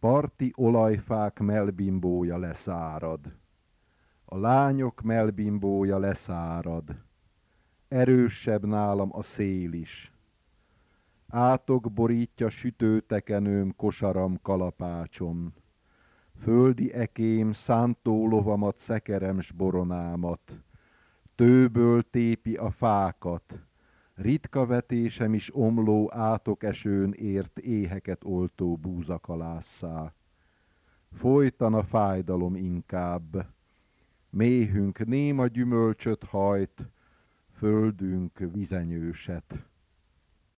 parti olajfák mellbimbója leszárad. A lányok mellbimbója leszárad. Erősebb nálam a szél is. Átok borítja sütőtekenőm, kosaram, kalapácsom. Földi ekém, szántó lovamat, szekerem s boronámat. Tőből tépi a fákat. Ritka vetésem is omló átokesőn ért éheket oltó búzakalásszá. Folytan a fájdalom inkább. Méhünk néma gyümölcsöt hajt, földünk vizenyőset.